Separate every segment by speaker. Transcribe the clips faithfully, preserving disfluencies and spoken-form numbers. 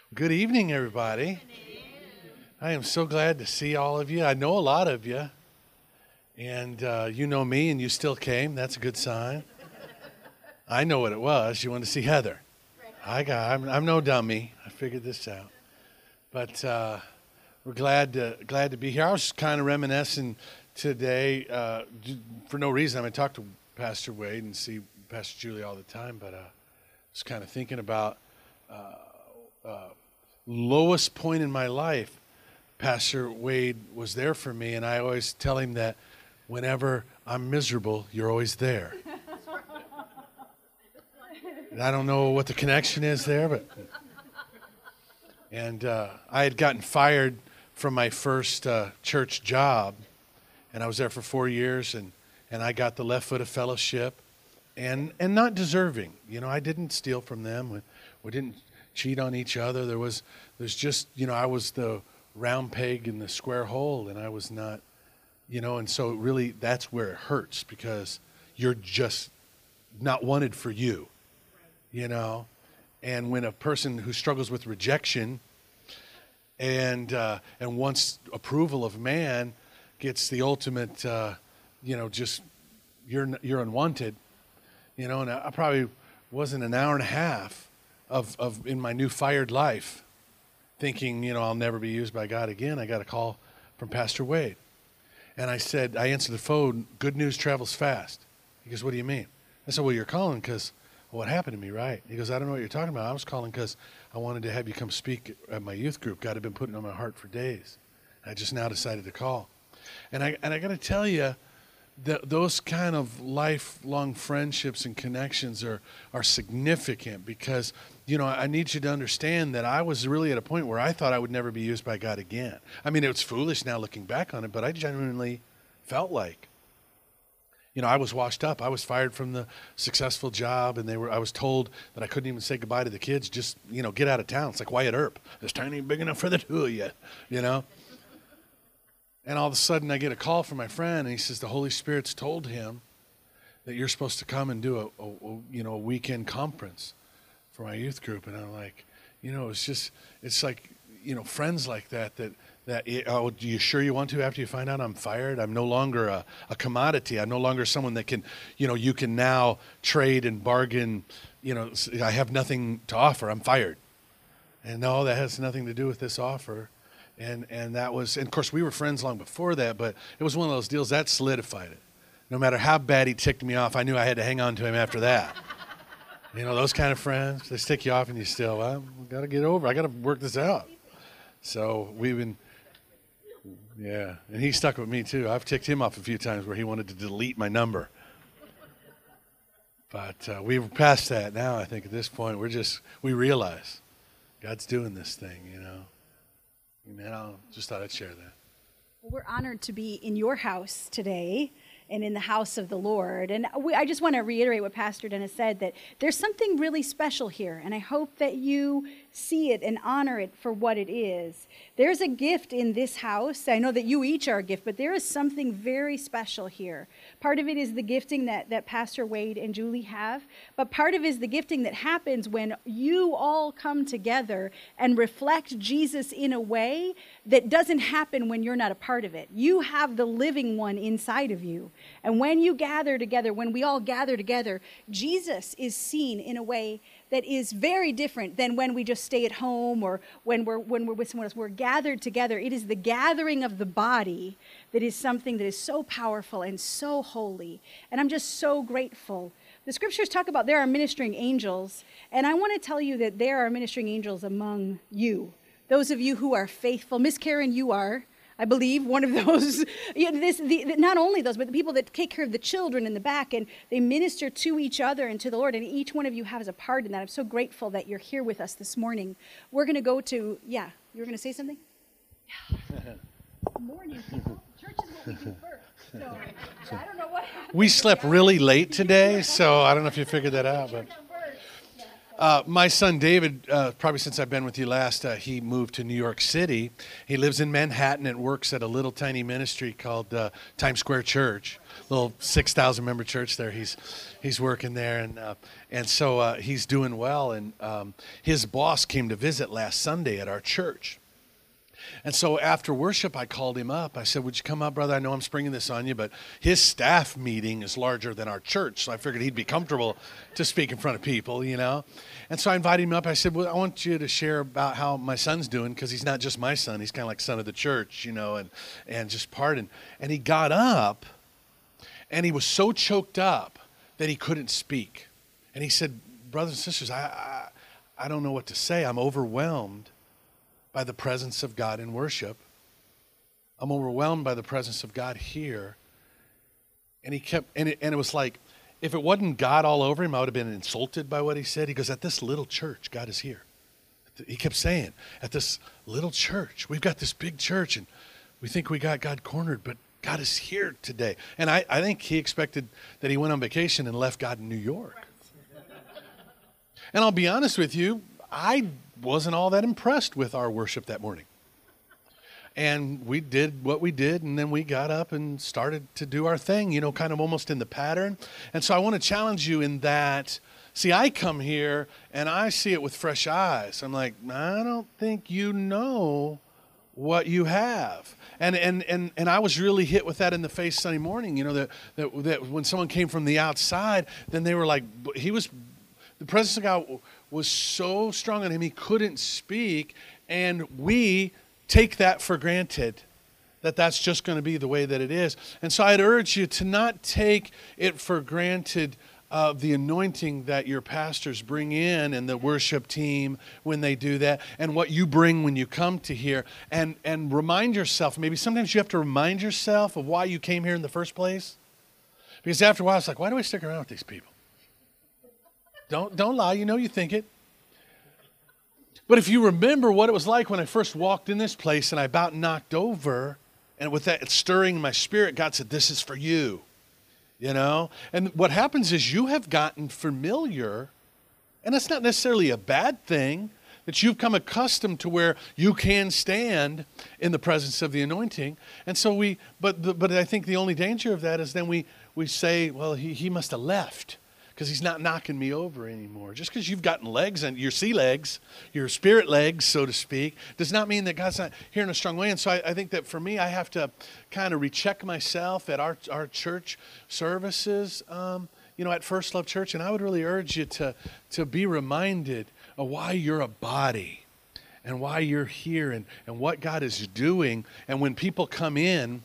Speaker 1: Good evening, everybody. I am so glad to see all of you. I know a lot of you, and uh, you know me, and you still came. That's a good sign. I know what it was. You wanted to see Heather. I got. I'm, I'm no dummy. I figured this out. But uh, we're glad to glad to be here. I was kind of reminiscing today uh, for no reason. I mean, I talk to Pastor Wade and see Pastor Julie all the time, but uh, I was kind of thinking about. Uh, uh, lowest point in my life, Pastor Wade was there for me, and I always tell him that whenever I'm miserable, you're always there. And I don't know what the connection is there, but and uh, I had gotten fired from my first uh, church job, and I was there for four years, and, and I got the left foot of fellowship, and and not deserving. You know, I didn't steal from them. We, we didn't cheat on each other. There was, there's just, you know, I was the round peg in the square hole, and I was not, you know, and so really that's where it hurts, because you're just not wanted for you, you know. And when a person who struggles with rejection and uh, and wants approval of man gets the ultimate, uh, you know, just you're you're unwanted, you know. And I probably wasn't an hour and a half of of in my new fired life thinking, you know, I'll never be used by God again. I got a call from Pastor Wade. And I said, I answered the phone, good news travels fast. He goes, what do you mean? I said, well, you're calling because what happened to me, right? He goes, I don't know what you're talking about. I was calling because I wanted to have you come speak at my youth group. God had been putting it on my heart for days. I just now decided to call. And I and I got to tell you, that those kind of lifelong friendships and connections are are significant, because, you know, I need you to understand that I was really at a point where I thought I would never be used by God again. I mean, it's foolish now looking back on it, but I genuinely felt like, you know, I was washed up. I was fired from the successful job, and they were. I was told that I couldn't even say goodbye to the kids. Just, you know, get out of town. It's like Wyatt Earp. This town ain't big enough for the two of you, you know. And all of a sudden, I get a call from my friend, and he says the Holy Spirit's told him that you're supposed to come and do a, a, a you know a weekend conference for my youth group. And I'm like, you know, it's just it's like, you know, friends like that that that oh, do you sure you want to after you find out I'm fired? I'm no longer a, a commodity. I'm no longer someone that can, you know, you can now trade and bargain. You know, I have nothing to offer. I'm fired. And no, that has nothing to do with this offer. And and that was, and of course, we were friends long before that, but it was one of those deals that solidified it. No matter how bad he ticked me off, I knew I had to hang on to him after that. You know, those kind of friends, they stick you off and you still, well, I got to get over, I got to work this out. So we've been, yeah, and he stuck with me too. I've ticked him off a few times where he wanted to delete my number. But uh, we've passed that now. I think at this point, we're just, we realize God's doing this thing, you know. Amen. I just thought I'd share that.
Speaker 2: Well, we're honored to be in your house today and in the house of the Lord. And we, I just want to reiterate what Pastor Dennis said, that there's something really special here. And I hope that you see it and honor it for what it is. There's a gift in this house. I know that you each are a gift, but there is something very special here. Part of it is the gifting that, that Pastor Wade and Julie have, but part of it is the gifting that happens when you all come together and reflect Jesus in a way that doesn't happen when you're not a part of it. You have the living one inside of you. And when you gather together, when we all gather together, Jesus is seen in a way that is very different than when we just stay at home or when we're when we're with someone else. We're gathered together. It is the gathering of the body that is something that is so powerful and so holy. And I'm just so grateful. The scriptures talk about there are ministering angels, and I want to tell you that there are ministering angels among you. Those of you who are faithful. Miss Karen, you are, I believe, one of those. You know, this, the, not only those, but the people that take care of the children in the back, and they minister to each other and to the Lord, and each one of you has a part in that. I'm so grateful that you're here with us this morning. We're going to go to, yeah, you were going to say something? Yeah. Good morning, people. Church is what we do first. So, I don't know what happened.
Speaker 1: We slept really late today, so I don't know if you figured that out. But Uh, my son David, uh, probably since I've been with you last, uh, he moved to New York City. He lives in Manhattan and works at a little tiny ministry called uh, Times Square Church, little six thousand member church there. He's he's working there, and uh, and so uh, he's doing well. And um, his boss came to visit last Sunday at our church. And so after worship, I called him up. I said, would you come up, brother? I know I'm springing this on you, but his staff meeting is larger than our church, so I figured he'd be comfortable to speak in front of people, you know. And so I invited him up. I said, well, I want you to share about how my son's doing, because he's not just my son. He's kind of like son of the church, you know, and, and just pardon. And he got up, and he was so choked up that he couldn't speak. And he said, brothers and sisters, I, I, I don't know what to say. I'm overwhelmed by the presence of God in worship. I'm overwhelmed by the presence of God here. And he kept, and it, and it was like, if it wasn't God all over him, I would have been insulted by what he said. He goes, at this little church, God is here. He kept saying, at this little church, we've got this big church, and we think we got God cornered, but God is here today. And I, I think he expected that he went on vacation and left God in New York. And I'll be honest with you, I wasn't all that impressed with our worship that morning. And we did what we did, and then we got up and started to do our thing, you know, kind of almost in the pattern. And so I want to challenge you in that. See, I come here and I see it with fresh eyes. I'm like, I don't think you know what you have. And and and and I was really hit with that in the face Sunday morning, you know, that that, that when someone came from the outside, then they were like, he was, the presence of God was so strong on him, he couldn't speak, and we take that for granted, that that's just going to be the way that it is. And so I'd urge you to not take it for granted, uh, the anointing that your pastors bring in and the worship team when they do that, and what you bring when you come to here, and, and remind yourself, maybe sometimes you have to remind yourself of why you came here in the first place. Because after a while, it's like, why do I stick around with these people? Don't, don't lie, you know you think it. But if you remember what it was like when I first walked in this place and I about knocked over, and with that stirring in my spirit, God said, this is for you, you know? And what happens is you have gotten familiar, and that's not necessarily a bad thing, that you've come accustomed to where you can stand in the presence of the anointing. And so we, but the, but I think the only danger of that is then we, we say, well, he, he must have left, because he's not knocking me over anymore. Just because you've gotten legs, and your sea legs, your spirit legs, so to speak, does not mean that God's not here in a strong way. And so I, I think that for me, I have to kind of recheck myself at our, our church services, um, you know, at First Love Church. And I would really urge you to, to be reminded of why you're a body and why you're here, and, and what God is doing. And when people come in,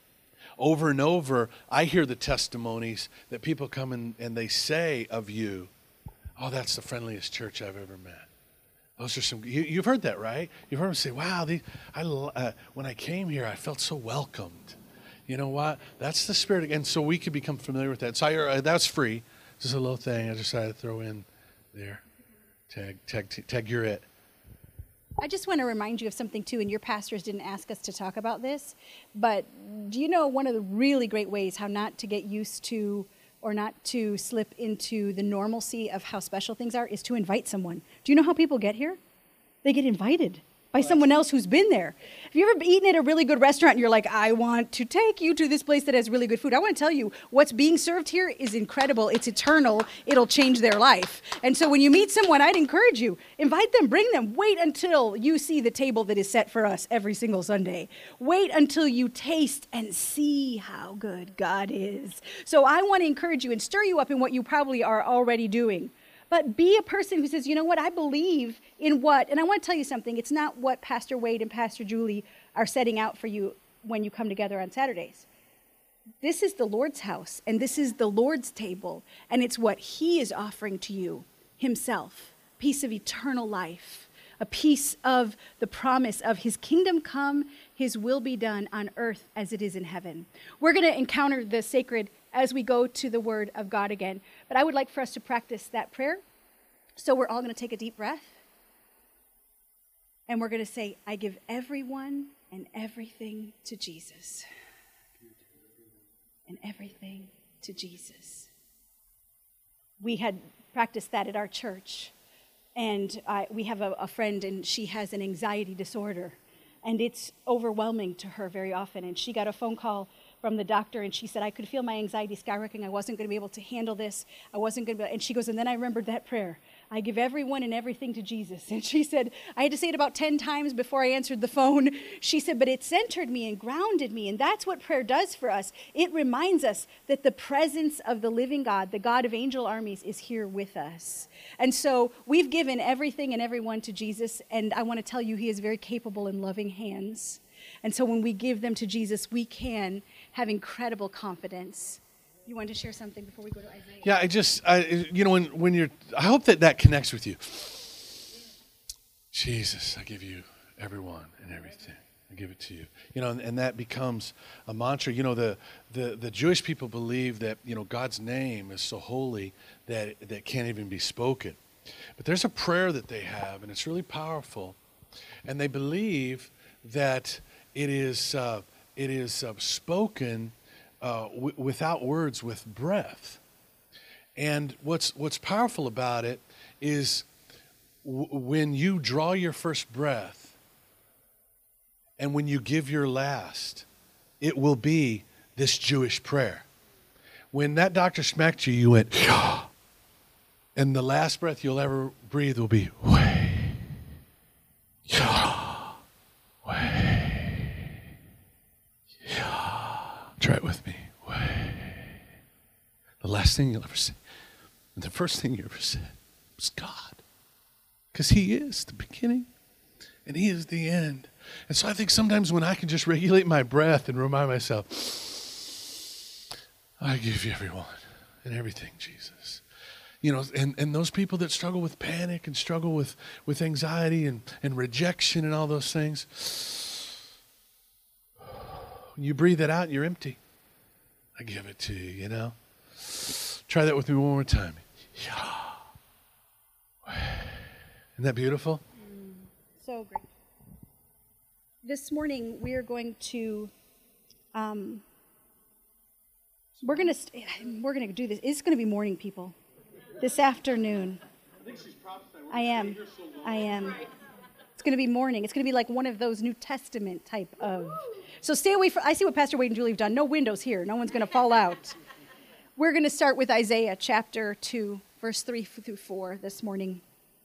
Speaker 1: over and over, I hear the testimonies that people come in and they say of you, oh, that's the friendliest church I've ever met. Those are some, you, you've heard that, right? You've heard them say, wow, these, I, uh, when I came here, I felt so welcomed. You know what? That's the spirit. And so we could become familiar with that. So I, uh, that's free. Just a little thing I decided to throw in there. Tag, tag, tag, you're it.
Speaker 2: I just want to remind you of something too, and your pastors didn't ask us to talk about this, but do you know one of the really great ways how not to get used to or not to slip into the normalcy of how special things are is to invite someone. Do you know how people get here? They get invited by someone else who's been there. Have you ever eaten at a really good restaurant and you're like, I want to take you to this place that has really good food? I want to tell you, what's being served here is incredible. It's eternal. It'll change their life. And so when you meet someone, I'd encourage you, invite them, bring them. Wait until you see the table that is set for us every single Sunday. Wait until you taste and see how good God is. So I want to encourage you and stir you up in what you probably are already doing. But be a person who says, you know what, I believe in what, and I want to tell you something, it's not what Pastor Wade and Pastor Julie are setting out for you when you come together on Saturdays. This is the Lord's house, and this is the Lord's table, and it's what he is offering to you himself, a piece of eternal life, a piece of the promise of his kingdom come, his will be done on earth as it is in heaven. We're going to encounter the sacred as we go to the word of God again. But I would like for us to practice that prayer. So we're all going to take a deep breath. And we're going to say, I give everyone and everything to Jesus. And everything to Jesus. We had practiced that at our church And I, we have a, a friend, and she has an anxiety disorder. And it's overwhelming to her very often. And she got a phone call from the doctor, and she said, I could feel my anxiety skyrocketing. I wasn't going to be able to handle this. I wasn't going to be, and she goes, and then I remembered that prayer. I give everyone and everything to Jesus. And she said, I had to say it about ten times before I answered the phone. She said, but it centered me and grounded me. And that's what prayer does for us. It reminds us that the presence of the living God, the God of angel armies, is here with us. And so we've given everything and everyone to Jesus. And I want to tell you, he is very capable in loving hands. And so when we give them to Jesus, we can have incredible confidence. You wanted to share something before we go to Isaiah?
Speaker 1: Yeah, I just, I, you know, when, when you're, I hope that that connects with you. Jesus, I give you everyone and everything. I give it to you. You know, and, and that becomes a mantra. You know, the, the, the Jewish people believe that, you know, God's name is so holy that that can't even be spoken. But there's a prayer that they have, and it's really powerful. And they believe that it is uh, it is uh, spoken uh, w- without words, with breath. And what's what's powerful about it is w- when you draw your first breath and when you give your last, it will be this Jewish prayer. When that doctor smacked you, you went, and the last breath you'll ever breathe will be, way, way. Try it with me. Way. The last thing you'll ever say, and the first thing you ever said was God. Because he is the beginning and he is the end. And so I think sometimes when I can just regulate my breath and remind myself, I give you everyone and everything, Jesus. You know, and, and those people that struggle with panic and struggle with, with anxiety and, and rejection and all those things, when you breathe it out, you're empty. I give it to you, you know. Try that with me one more time. Isn't that beautiful?
Speaker 2: Mm, so great. This morning we are going to, um, we're going to, st- we're going to do this. It's going to be morning, people. This afternoon. I am. I am. It's going to be morning. It's going to be like one of those New Testament type of. So stay away from, I see what Pastor Wade and Julie have done. No windows here. No one's going to fall out. We're going to start with Isaiah chapter two, verse three through four this morning.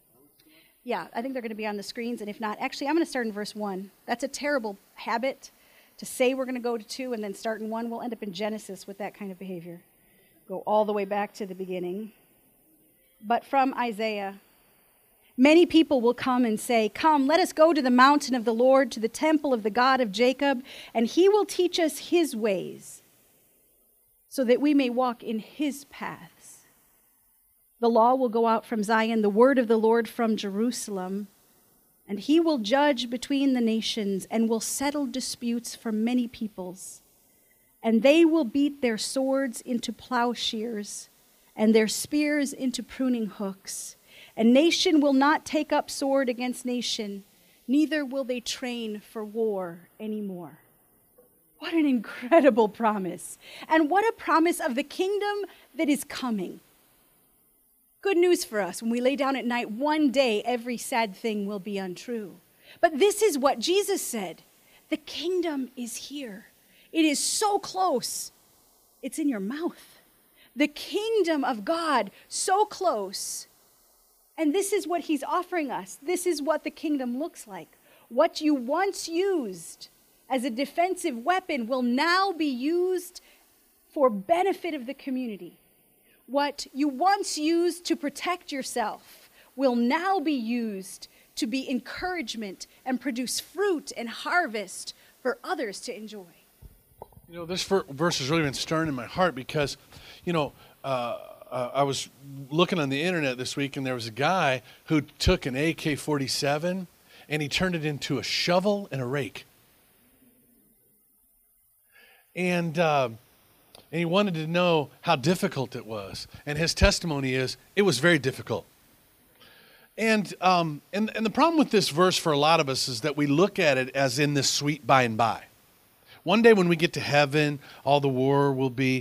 Speaker 2: Yeah, I think they're going to be on the screens. And if not, actually, I'm going to start in verse one. That's a terrible habit to say we're going to go to two and then start in one. We'll end up in Genesis with that kind of behavior. Go all the way back to the beginning. But from Isaiah, many people will come and say, come, let us go to the mountain of the Lord, to the temple of the God of Jacob, and he will teach us his ways, so that we may walk in his paths. The law will go out from Zion, the word of the Lord from Jerusalem, and he will judge between the nations and will settle disputes for many peoples. And they will beat their swords into plowshares and their spears into pruning hooks. And nation will not take up sword against nation, neither will they train for war anymore. What an incredible promise. And what a promise of the kingdom that is coming. Good news for us. When we lay down at night, one day every sad thing will be untrue. But this is what Jesus said. The kingdom is here. It is so close. It's in your mouth. The kingdom of God, so close. And this is what he's offering us. This is what the kingdom looks like. What you once used as a defensive weapon will now be used for benefit of the community. What you once used to protect yourself will now be used to be encouragement and produce fruit and harvest for others to enjoy.
Speaker 1: You know, this verse has really been stirring in my heart because, you know, uh, uh, I was looking on the internet this week and there was a guy who took an A K forty-seven and he turned it into a shovel and a rake. And, uh, and he wanted to know how difficult it was. And his testimony is, it was very difficult. And, um, and, and the problem with this verse for a lot of us is that we look at it as in this sweet by and by. One day when we get to heaven, all the war will be,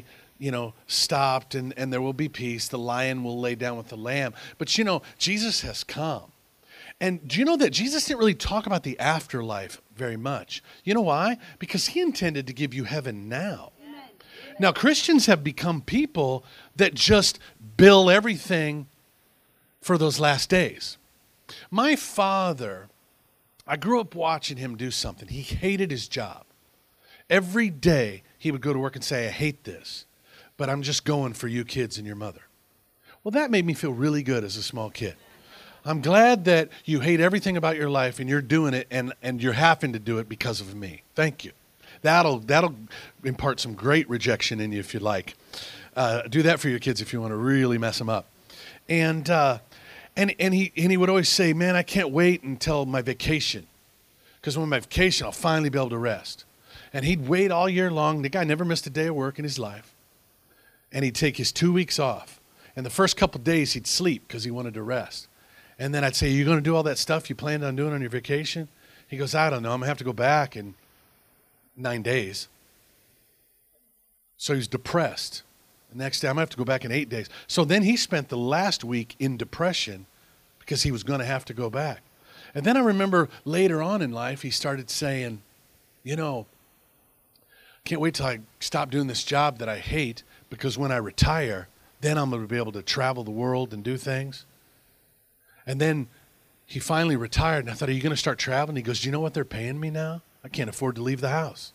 Speaker 1: you know, stopped, and, and there will be peace. The lion will lay down with the lamb. But, you know, Jesus has come. And do you know that Jesus didn't really talk about the afterlife very much? You know why? Because he intended to give you heaven now. Amen. Now, Christians have become people that just bill everything for those last days. My father, I grew up watching him do something. He hated his job. Every day he would go to work and say, I hate this, but I'm just going for you kids and your mother. Well, that made me feel really good as a small kid. I'm glad that you hate everything about your life and you're doing it and, and you're having to do it because of me. Thank you. That'll, that'll impart some great rejection in you if you like. Uh, do that for your kids if you want to really mess them up. And, uh, and, and, he, and he would always say, man, I can't wait until my vacation, because when my vacation, I'll finally be able to rest. And he'd wait all year long. The guy never missed a day of work in his life. And he'd take his two weeks off. And the first couple of days, he'd sleep because he wanted to rest. And then I'd say, are you going to do all that stuff you planned on doing on your vacation? He goes, I don't know. I'm going to have to go back in nine days. So he's depressed. The next day, I'm going to have to go back in eight days. So then he spent the last week in depression because he was going to have to go back. And then I remember later on in life, he started saying, you know, can't wait till I stop doing this job that I hate, because when I retire, then I'm going to be able to travel the world and do things. And then he finally retired, and I thought, are you going to start traveling? He goes, do you know what they're paying me now? I can't afford to leave the house.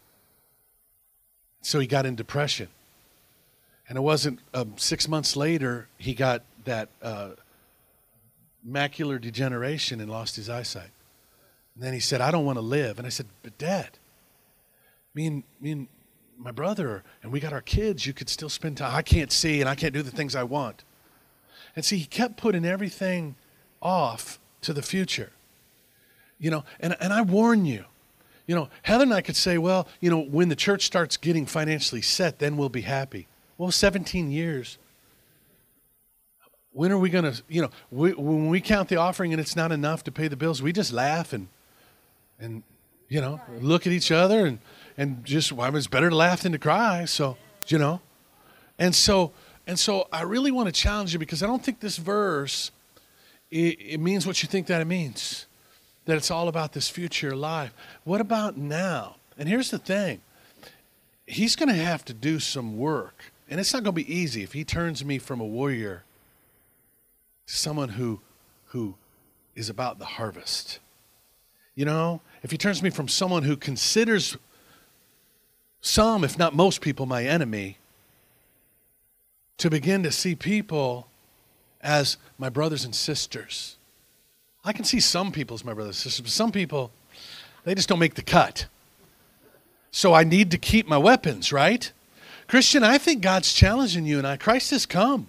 Speaker 1: So he got in depression. And it wasn't um, six months later, he got that uh, macular degeneration and lost his eyesight. And then he said, I don't want to live. And I said, but Dad, me and, me and my brother, and we got our kids, you could still spend time. I can't see, and I can't do the things I want. And see, he kept putting everything off to the future. You know, and, and I warn you, you know, Heather and I could say, well, you know, when the church starts getting financially set, then we'll be happy. Well, seventeen years. When are we going to, you know, we, when we count the offering and it's not enough to pay the bills, we just laugh and, and you know, look at each other and, and just, well, I mean, it's better to laugh than to cry. So, you know, and so, and so I really want to challenge you, because I don't think this verse, it, it means what you think that it means, that it's all about this future life. What about now? And here's the thing. He's going to have to do some work, and it's not going to be easy if he turns me from a warrior to someone who, who is about the harvest. You know, if he turns me from someone who considers some, if not most people, my enemy, to begin to see people as my brothers and sisters. I can see some people as my brothers and sisters, but some people, they just don't make the cut. So I need to keep my weapons, right? Christian, I think God's challenging you and I. Christ has come.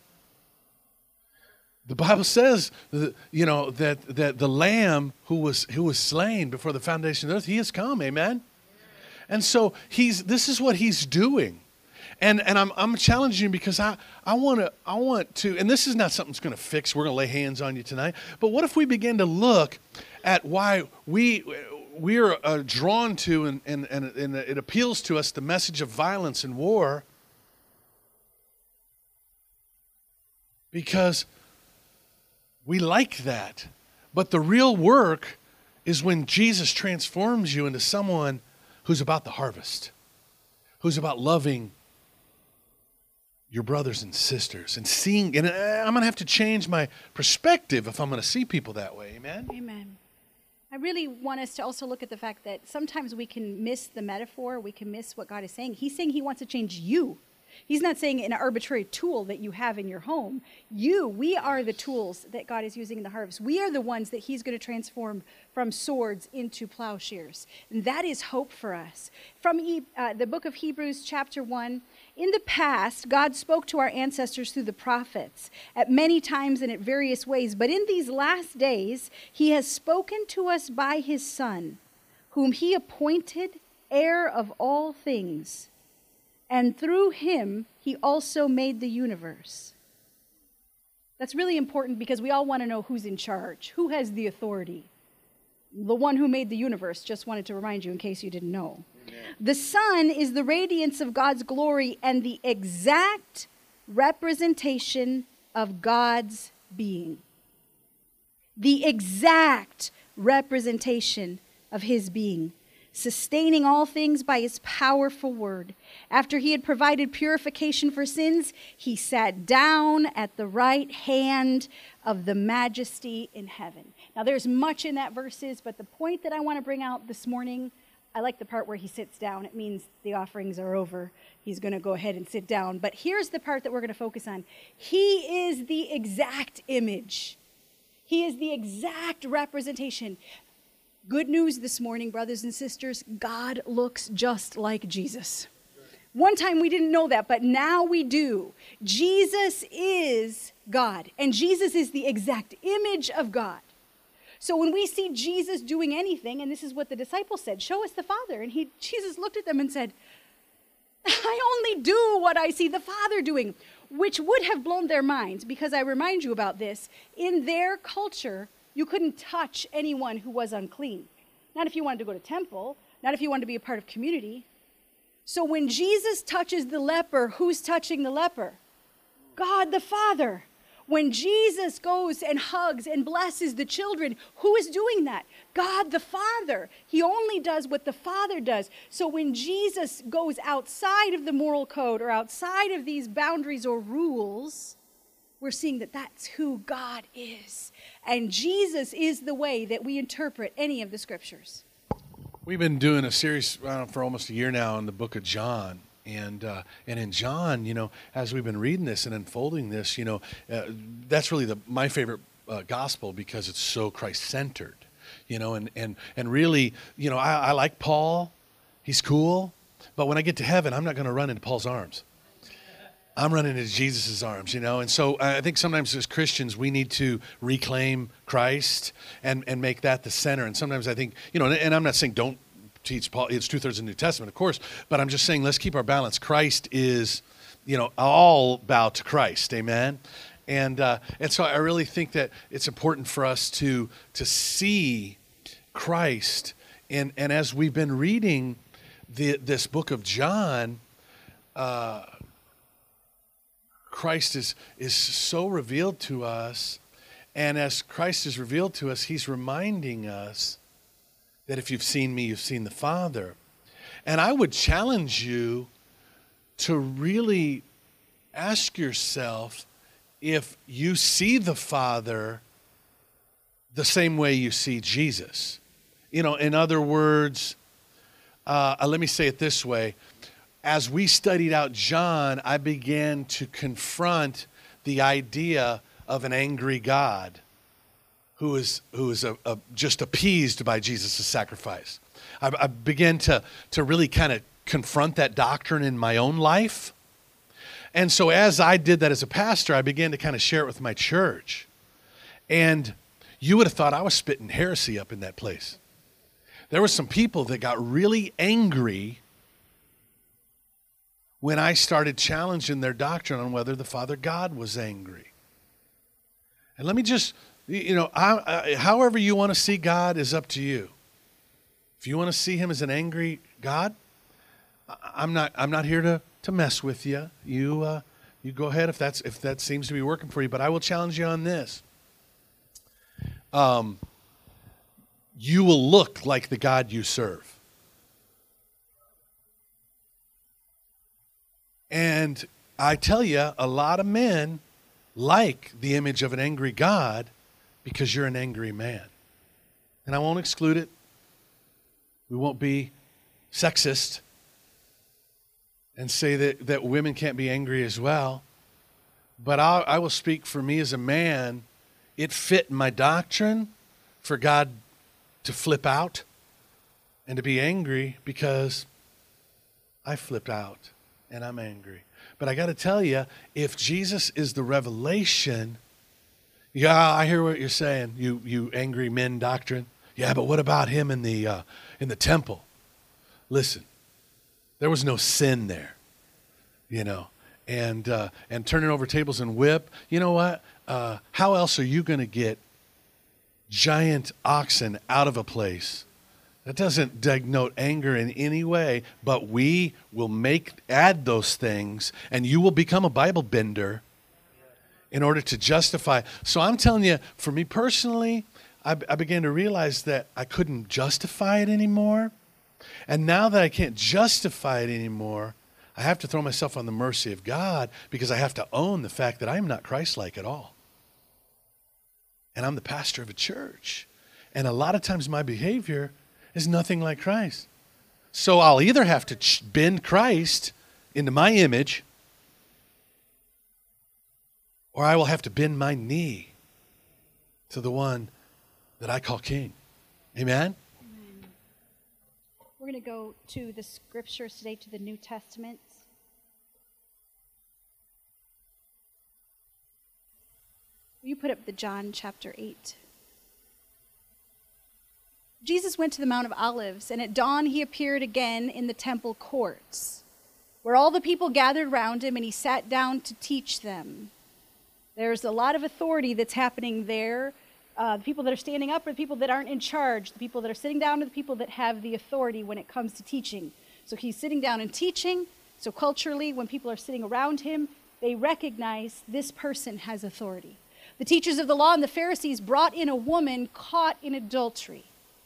Speaker 1: The Bible says, you know, that, that the Lamb who was who was slain before the foundation of the earth, he has come, amen? And so he's this is what he's doing. And and I'm I'm challenging you because I, I want to I want to, and this is not something that's going to fix. We're going to lay hands on you tonight. But what if we begin to look at why we we're uh, drawn to and, and and and it appeals to us the message of violence and war? Because we like that. But the real work is when Jesus transforms you into someone who's about the harvest, who's about loving your brothers and sisters and seeing, and I'm going to have to change my perspective if I'm going to see people that way. Amen?
Speaker 2: Amen. I really want us to also look at the fact that sometimes we can miss the metaphor. We can miss what God is saying. He's saying he wants to change you. He's not saying an arbitrary tool that you have in your home. You, we are the tools that God is using in the harvest. We are the ones that he's going to transform from swords into plowshares. And that is hope for us. From uh, the book of Hebrews chapter one, in the past, God spoke to our ancestors through the prophets at many times and at various ways. But in these last days, he has spoken to us by his Son, whom he appointed heir of all things. And through him, he also made the universe. That's really important because we all want to know who's in charge, who has the authority. The one who made the universe. Just wanted to remind you in case you didn't know. Amen. The Son is the radiance of God's glory and the exact representation of God's being. The exact representation of his being, sustaining all things by his powerful word. After he had provided purification for sins, he sat down at the right hand of the majesty in heaven. Now there's much in that verses, but the point that I want to bring out this morning, I like the part where he sits down. It means the offerings are over. He's going to go ahead and sit down. But here's the part that we're going to focus on. He is the exact image. He is the exact representation. Good news this morning, brothers and sisters, God looks just like Jesus. One time we didn't know that, but now we do. Jesus is God, and Jesus is the exact image of God. So when we see Jesus doing anything, and this is what the disciples said, show us the Father. And he, Jesus looked at them and said, I only do what I see the Father doing, which would have blown their minds, because I remind you about this. In their culture, you couldn't touch anyone who was unclean. Not if you wanted to go to temple, not if you wanted to be a part of community. So when Jesus touches the leper, who's touching the leper? God the Father. When Jesus goes and hugs and blesses the children, who is doing that? God the Father. He only does what the Father does. So when Jesus goes outside of the moral code or outside of these boundaries or rules, we're seeing that that's who God is. And Jesus is the way that we interpret any of the scriptures.
Speaker 1: We've been doing a series I don't know, for almost a year now in the book of John. And uh, and in John, you know, as we've been reading this and unfolding this, you know, uh, that's really the my favorite uh, gospel because it's so Christ-centered, you know, and, and, and really, you know, I, I like Paul. He's cool. But when I get to heaven, I'm not going to run into Paul's arms. I'm running into Jesus' arms, you know. And so I think sometimes as Christians, we need to reclaim Christ and, and make that the center. And sometimes I think, you know, and, and I'm not saying don't teach Paul, it's two-thirds of the New Testament, of course, but I'm just saying let's keep our balance. Christ is, you know, all bow to Christ, amen? And uh, and so I really think that it's important for us to to see Christ. And, and as we've been reading the, this book of John, uh, Christ is, is so revealed to us. And as Christ is revealed to us, he's reminding us that if you've seen me, you've seen the Father. And I would challenge you to really ask yourself if you see the Father the same way you see Jesus. You know, in other words, uh, let me say it this way. As we studied out John, I began to confront the idea of an angry God who is who is a, a, just appeased by Jesus' sacrifice. I, I began to, to really kind of confront that doctrine in my own life. And so as I did that as a pastor, I began to kind of share it with my church. And you would have thought I was spitting heresy up in that place. There were some people that got really angry when I started challenging their doctrine on whether the Father God was angry. And let me just... You know, I, I, however you want to see God is up to you. If you want to see him as an angry God, I, I'm not. I'm not here to, to mess with you. You uh, you go ahead if that's if that seems to be working for you. But I will challenge you on this. Um, you will look like the God you serve, and I tell you, a lot of men like the image of an angry God. Because you're an angry man. And I won't exclude it. We won't be sexist and say that, that women can't be angry as well. But I'll, I will speak for me as a man. It fit my doctrine for God to flip out and to be angry because I flipped out and I'm angry. But I got to tell you, if Jesus is the revelation... Yeah, I hear what you're saying, you you angry men doctrine. Yeah, but what about him in the uh, in the temple? Listen, there was no sin there, you know, and uh, and turning over tables and whip. You know what? Uh, how else are you going to get giant oxen out of a place. That doesn't denote anger in any way, but we will make add those things, and you will become a Bible bender in order to justify. So I'm telling you, for me personally, I, I began to realize that I couldn't justify it anymore. And now that I can't justify it anymore, I have to throw myself on the mercy of God, because I have to own the fact that I am not Christ-like at all. And I'm the pastor of a church. And a lot of times my behavior is nothing like Christ. So I'll either have to ch- bend Christ into my image, or I will have to bend my knee to the one that I call King. Amen?
Speaker 2: Amen. We're going to go to the scriptures today, to the New Testament. Will you put up the John chapter eight? Jesus went to the Mount of Olives, and at dawn he appeared again in the temple courts, where all the people gathered around him, and he sat down to teach them. There's a lot of authority that's happening there. Uh, the people that are standing up are the people that aren't in charge. The people that are sitting down are the people that have the authority when it comes to teaching. So he's sitting down and teaching. So culturally, when people are sitting around him, they recognize this person has authority. The teachers of the law and the Pharisees brought in a woman caught in adultery.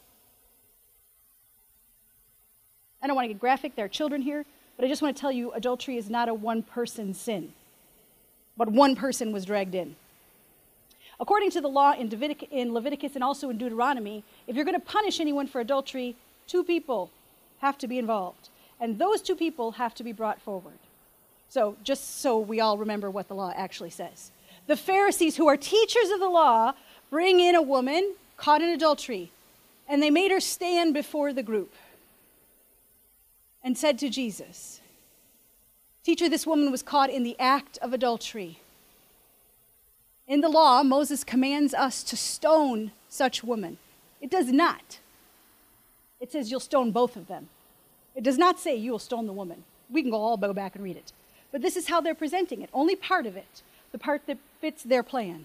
Speaker 2: I don't want to get graphic. There are children here. But I just want to tell you, adultery is not a one-person sin. But one person was dragged in. According to the law in, Levitic- in Leviticus and also in Deuteronomy, if you're going to punish anyone for adultery, two people have to be involved. And those two people have to be brought forward. So just so we all remember what the law actually says. The Pharisees, who are teachers of the law, bring in a woman caught in adultery. And they made her stand before the group and said to Jesus, "Teacher, this woman was caught in the act of adultery. In the law, Moses commands us to stone such woman. It does not. It says you'll stone both of them. It does not say you will stone the woman." We can go all go back and read it. But this is how they're presenting it. Only part of it. The part that fits their plan.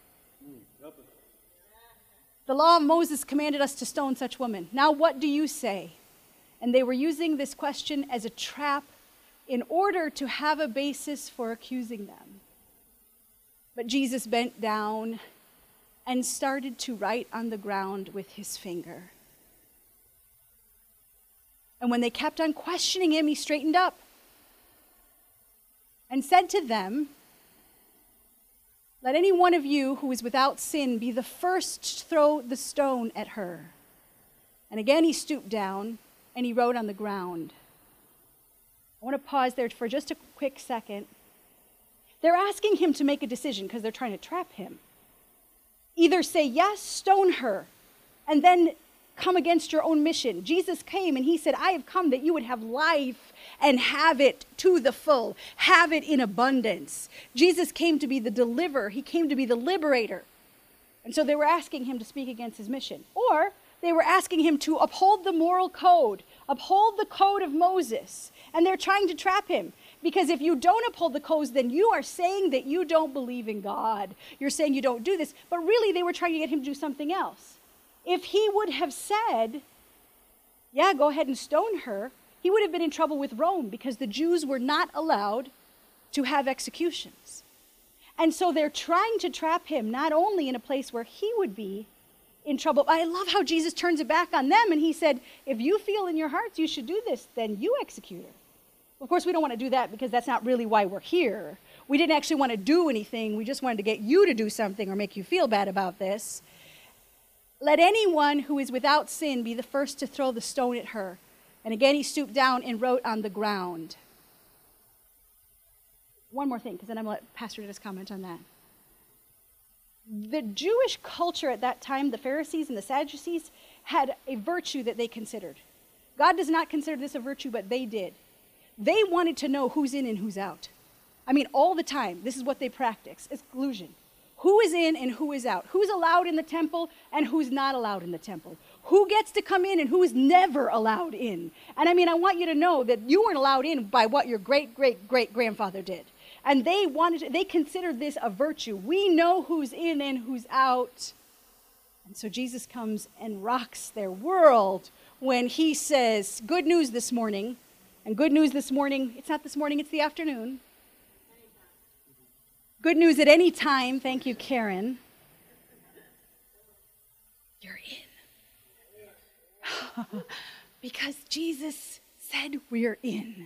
Speaker 2: The law of Moses commanded us to stone such woman. Now what do you say? And they were using this question as a trap in order to have a basis for accusing them. But Jesus bent down and started to write on the ground with his finger. And when they kept on questioning him, he straightened up and said to them, "Let any one of you who is without sin be the first to throw the stone at her." And again he stooped down and he wrote on the ground. I want to pause there for just a quick second. They're asking him to make a decision because they're trying to trap him. Either say, yes, stone her, and then come against your own mission. Jesus came and he said, "I have come that you would have life and have it to the full, have it in abundance." Jesus came to be the deliverer. He came to be the liberator. And so they were asking him to speak against his mission. Or they were asking him to uphold the moral code, uphold the code of Moses. And they're trying to trap him. Because if you don't uphold the codes, then you are saying that you don't believe in God. You're saying you don't do this. But really, they were trying to get him to do something else. If he would have said, yeah, go ahead and stone her, he would have been in trouble with Rome because the Jews were not allowed to have executions. And so they're trying to trap him not only in a place where he would be in trouble. I love how Jesus turns it back on them and he said, if you feel in your hearts you should do this, then you execute her. Of course, we don't want to do that because that's not really why we're here. We didn't actually want to do anything. We just wanted to get you to do something or make you feel bad about this. Let anyone who is without sin be the first to throw the stone at her. And again, he stooped down and wrote on the ground. One more thing, because then I'm going to let Pastor Dennis comment on that. The Jewish culture at that time, the Pharisees and the Sadducees, had a virtue that they considered. God does not consider this a virtue, but they did. They wanted to know who's in and who's out. I mean, all the time, this is what they practice, exclusion. Who is in and who is out? Who's allowed in the temple and who's not allowed in the temple? Who gets to come in and who is never allowed in? And I mean, I want you to know that you weren't allowed in by what your great-great-great-grandfather did. And they wanted to, they considered this a virtue. We know who's in and who's out. And so Jesus comes and rocks their world when he says, good news this morning. And good news this morning, it's not this morning, it's the afternoon. Good news at any time. Thank you, Karen. You're in. Because Jesus said we're in.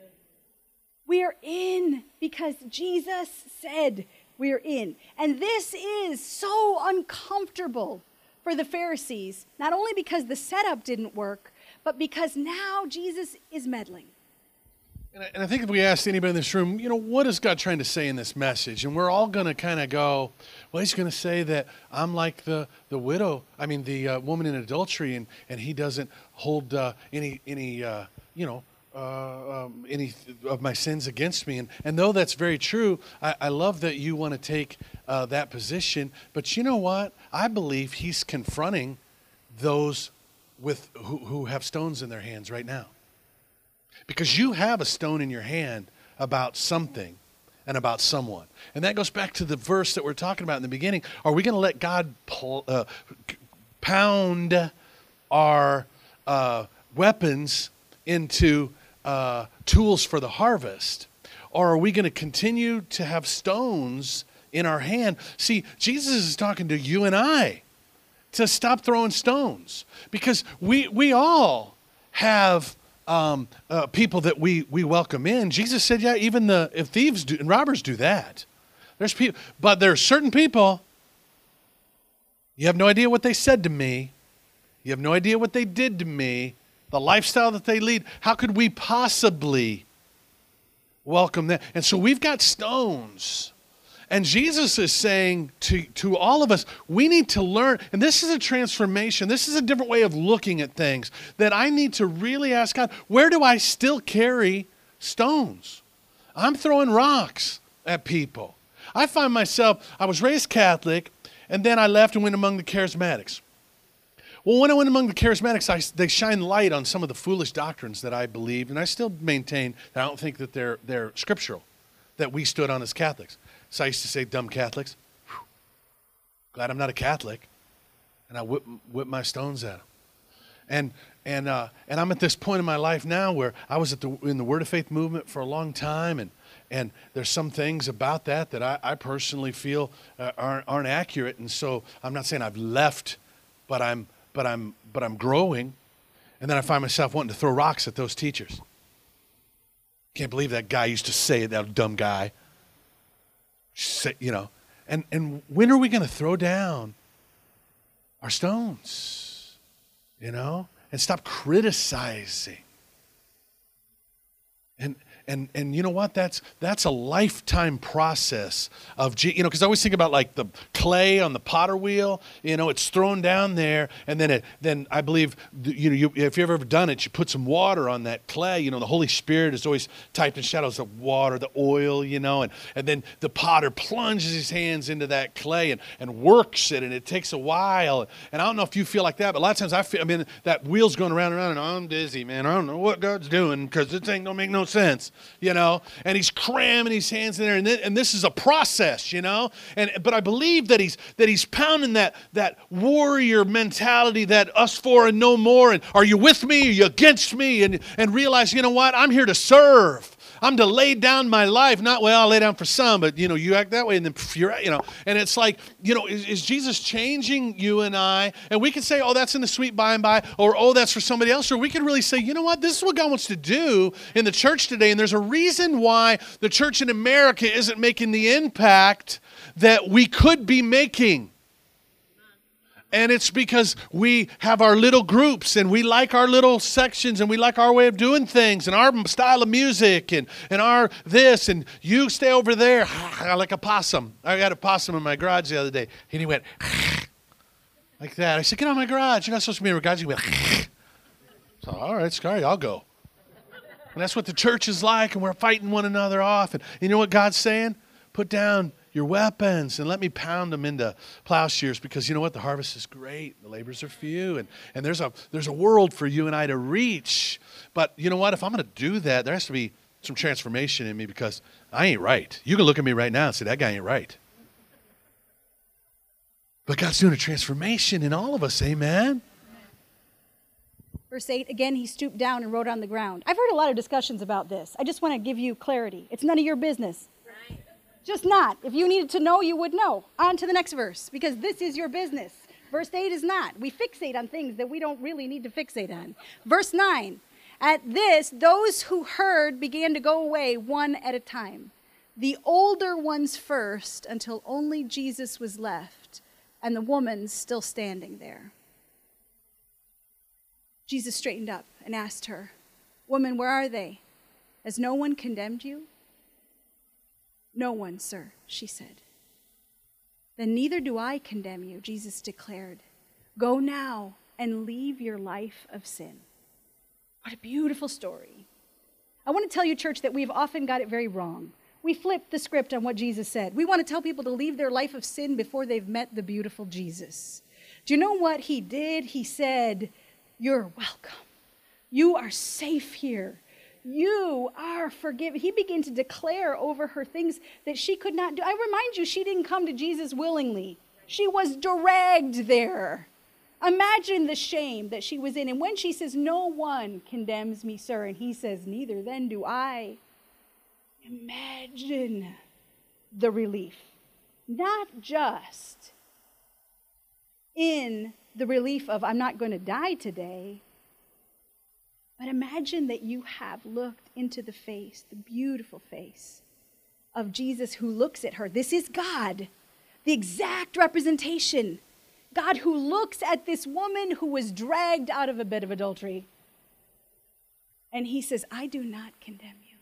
Speaker 2: We're in because Jesus said we're in. And this is so uncomfortable for the Pharisees, not only because the setup didn't work, but because now Jesus is meddling.
Speaker 1: And I, and I think if we asked anybody in this room, you know, what is God trying to say in this message? And we're all going to kind of go, well, he's going to say that I'm like the, the widow, I mean, the uh, woman in adultery, and, and he doesn't hold uh, any, any uh, you know, uh, um, any of my sins against me. And, and though that's very true, I, I love that you want to take uh, that position. But you know what? I believe he's confronting those with who, who have stones in their hands right now. Because you have a stone in your hand about something and about someone. And that goes back to the verse that we're talking about in the beginning. Are we going to let God pl- uh, pound our uh, weapons into uh, tools for the harvest? Or are we going to continue to have stones in our hand? See, Jesus is talking to you and I to stop throwing stones, because we we all have um, uh, people that we we welcome in. Jesus said, yeah, even the if thieves do, and robbers do that. There's people, but there are certain people. You have no idea what they said to me. You have no idea what they did to me. The lifestyle that they lead. How could we possibly welcome them? And so we've got stones. And Jesus is saying to, to all of us, we need to learn, and this is a transformation, this is a different way of looking at things, that I need to really ask God, where do I still carry stones? I'm throwing rocks at people. I find myself, I was raised Catholic, and then I left and went among the charismatics. Well, when I went among the charismatics, I, they shine light on some of the foolish doctrines that I believed, and I still maintain that I don't think that they're, they're scriptural, that we stood on as Catholics. So I used to say, dumb Catholics. Whew. Glad I'm not a Catholic. And I whip, whip my stones at them. And and uh, and I'm at this point in my life now where I was at the in the Word of Faith movement for a long time, and and there's some things about that that I, I personally feel uh, aren't aren't accurate. And so I'm not saying I've left, but I'm but I'm but I'm growing. And then I find myself wanting to throw rocks at those teachers. Can't believe that guy used to say it, that dumb guy. Say, you know, and, and when are we going to throw down our stones, you know, and stop criticizing? And and and you know what? That's that's a lifetime process of, you know, because I always think about like the clay on the potter wheel. You know, it's thrown down there, and then it then I believe, you know, you, if you've ever done it, you put some water on that clay. You know, the Holy Spirit is always typed in shadows of water, the oil, you know, and and then the potter plunges his hands into that clay and and works it, and it takes a while. And I don't know if you feel like that, but a lot of times I feel, I mean, that wheel's going around and around, and I'm dizzy, man. I don't know what God's doing because this thing don't make no sense. You know, and he's cramming his hands in there, and, then, and this is a process, you know. And but I believe that he's that he's pounding that that warrior mentality, that us for and no more. And are you with me? Are you against me? And and realize, you know what? I'm here to serve. I'm to lay down my life. Not, well, I'll lay down for some, but you know, you act that way, and then you're, you know. And it's like, you know, is, is Jesus changing you and I? And we can say, oh, that's in the sweet by and by, or oh, that's for somebody else. Or we can really say, you know what? This is what God wants to do in the church today. And there's a reason why the church in America isn't making the impact that we could be making. And it's because we have our little groups, and we like our little sections, and we like our way of doing things, and our style of music, and, and our this, and you stay over there like a possum. I got a possum in my garage the other day, and he went like that. I said, get out of my garage. You're not supposed to be in my garage. He went so, all right, sorry, I'll go. And that's what the church is like, and we're fighting one another off. And you know what God's saying? Put down your weapons and let me pound them into plowshares, because you know what? The harvest is great. The labors are few, and, and there's a there's a world for you and I to reach. But you know what? If I'm going to do that, there has to be some transformation in me, because I ain't right. You can look at me right now and say, that guy ain't right. But God's doing a transformation in all of us, amen?
Speaker 2: Verse eight, again, he stooped down and wrote on the ground. I've heard a lot of discussions about this. I just want to give you clarity. It's none of your business. Right. Just not. If you needed to know, you would know. On to the next verse, because this is your business. Verse eight is not. We fixate on things that we don't really need to fixate on. Verse nine, at this, those who heard began to go away one at a time. The older ones first, until only Jesus was left, and the woman still standing there. Jesus straightened up and asked her, "Woman, where are they? Has no one condemned you?" "No one, sir," she said. "Then neither do I condemn you," Jesus declared. "Go now and leave your life of sin." What a beautiful story. I want to tell you, church, that we've often got it very wrong. We flip the script on what Jesus said. We want to tell people to leave their life of sin before they've met the beautiful Jesus. Do you know what he did? He said, "You're welcome. You are safe here. You are forgiven." He began to declare over her things that she could not do. I remind you, she didn't come to Jesus willingly. She was dragged there. Imagine the shame that she was in. And when she says, "No one condemns me, sir," and he says, "Neither then do I," imagine the relief. Not just in the relief of, "I'm not going to die today," but imagine that you have looked into the face, the beautiful face of Jesus who looks at her. This is God, the exact representation. God who looks at this woman who was dragged out of a bed of adultery. And he says, "I do not condemn you."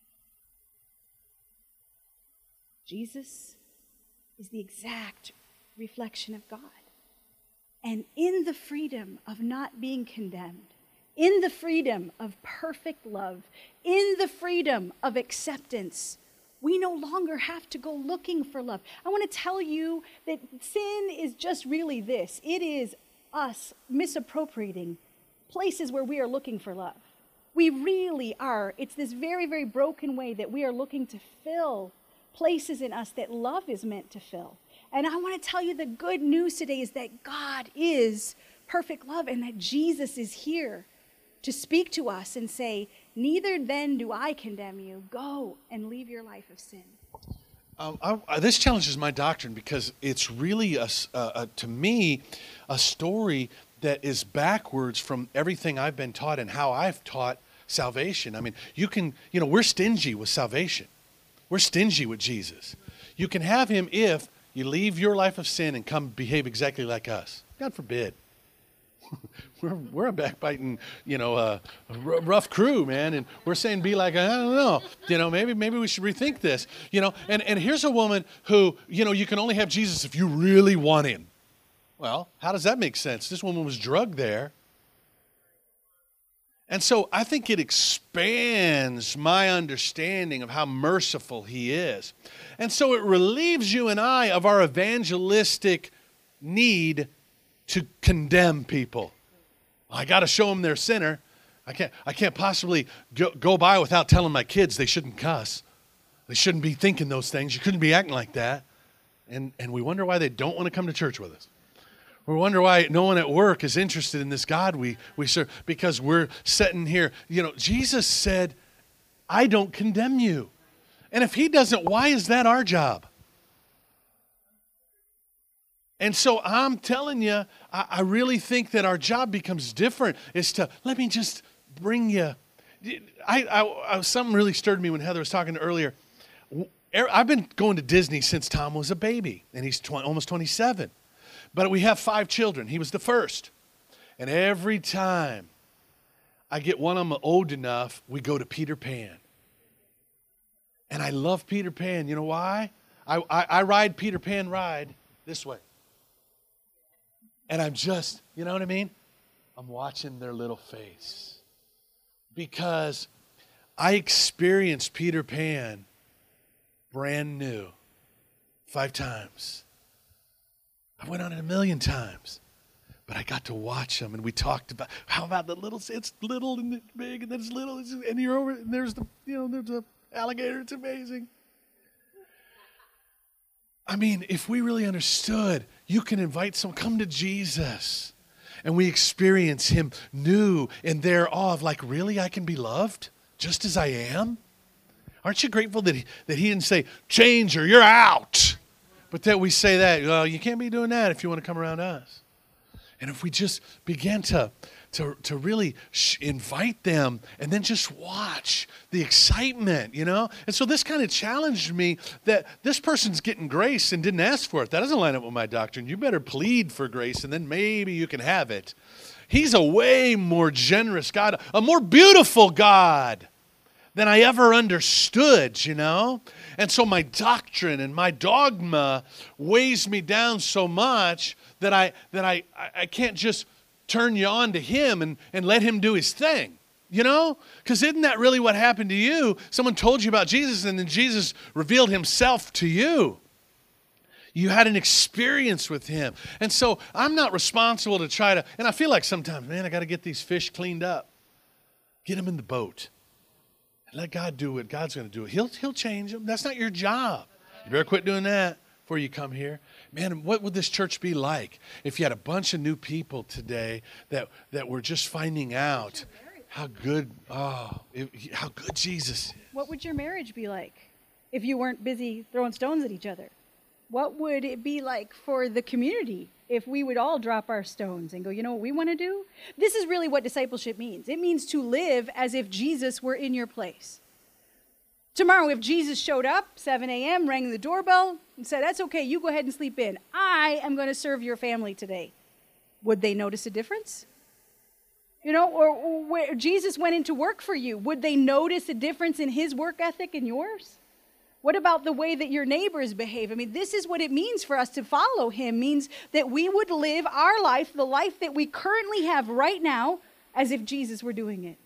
Speaker 2: Jesus is the exact reflection of God. And in the freedom of not being condemned, in the freedom of perfect love, in the freedom of acceptance, we no longer have to go looking for love. I want to tell you that sin is just really this. It is us misappropriating places where we are looking for love. We really are. It's this very, very broken way that we are looking to fill places in us that love is meant to fill. And I want to tell you the good news today is that God is perfect love and that Jesus is here to speak to us and say, "Neither then do I condemn you. Go and leave your life of sin."
Speaker 1: Um, I, I, this challenges my doctrine because it's really, a, a, a, to me, a story that is backwards from everything I've been taught and how I've taught salvation. I mean, you can, you know, we're stingy with salvation. We're stingy with Jesus. You can have him if you leave your life of sin and come behave exactly like us. God forbid. we're we're a backbiting, you know, uh, r- rough crew, man, and we're saying be like, I don't know, you know, maybe maybe we should rethink this, you know. And and here's a woman who, you know, you can only have Jesus if you really want him. Well, how does that make sense? This woman was drugged there. And so I think it expands my understanding of how merciful he is. And so it relieves you and I of our evangelistic need to condemn people. I got to show them they're a sinner. I can't, I can't possibly go, go by without telling my kids they shouldn't cuss. They shouldn't be thinking those things. You couldn't be acting like that. And, and we wonder why they don't want to come to church with us. We wonder why no one at work is interested in this God we, we serve, because we're sitting here. You know, Jesus said, "I don't condemn you." And if he doesn't, why is that our job? And so I'm telling you, I, I really think that our job becomes different. Is to, let me just bring you. I, I, I something really stirred me when Heather was talking earlier. I've been going to Disney since Tom was a baby, and he's twenty, almost twenty-seven. But we have five children. He was the first. And every time I get one of them old enough, we go to Peter Pan. And I love Peter Pan. You know why? I, I, I ride Peter Pan ride this way. And I'm just, you know what I mean? I'm watching their little face. Because I experienced Peter Pan brand new five times. I went on it a million times, but I got to watch them, and we talked about how about the little. It's little and it's big, and then it's little, and you're over, and there's the, you know, there's a alligator. It's amazing. I mean, if we really understood, you can invite someone, come to Jesus. And we experience him new in their awe of like, really, I can be loved just as I am? Aren't you grateful that he, that he didn't say, change or you're out? But that we say that, well, you can't be doing that if you want to come around us. And if we just begin to, to, to really sh- invite them and then just watch the excitement, you know? And so this kind of challenged me that this person's getting grace and didn't ask for it. That doesn't line up with my doctrine. You better plead for grace and then maybe you can have it. He's a way more generous God, a more beautiful God than I ever understood, you know? And so my doctrine and my dogma weighs me down so much that I that I, I can't just turn you on to him and, and let him do his thing, you know? Because isn't that really what happened to you? Someone told you about Jesus and then Jesus revealed himself to you. You had an experience with him. And so I'm not responsible to try to, and I feel like sometimes, man, I got to get these fish cleaned up. Get them in the boat. And let God do what God's going to do. He'll, he'll change them. That's not your job. You better quit doing that before you come here. Man, what would this church be like if you had a bunch of new people today that, that were just finding out how good, oh, it, how good Jesus is?
Speaker 2: What would your marriage be like if you weren't busy throwing stones at each other? What would it be like for the community if we would all drop our stones and go, you know what we want to do? This is really what discipleship means. It means to live as if Jesus were in your place. Tomorrow, if Jesus showed up, seven a.m., rang the doorbell, and said, that's okay, you go ahead and sleep in. I am going to serve your family today. Would they notice a difference? You know, or, or where Jesus went into work for you. Would they notice a difference in his work ethic and yours? What about the way that your neighbors behave? I mean, this is what it means for us to follow him, means that we would live our life, the life that we currently have right now, as if Jesus were doing it.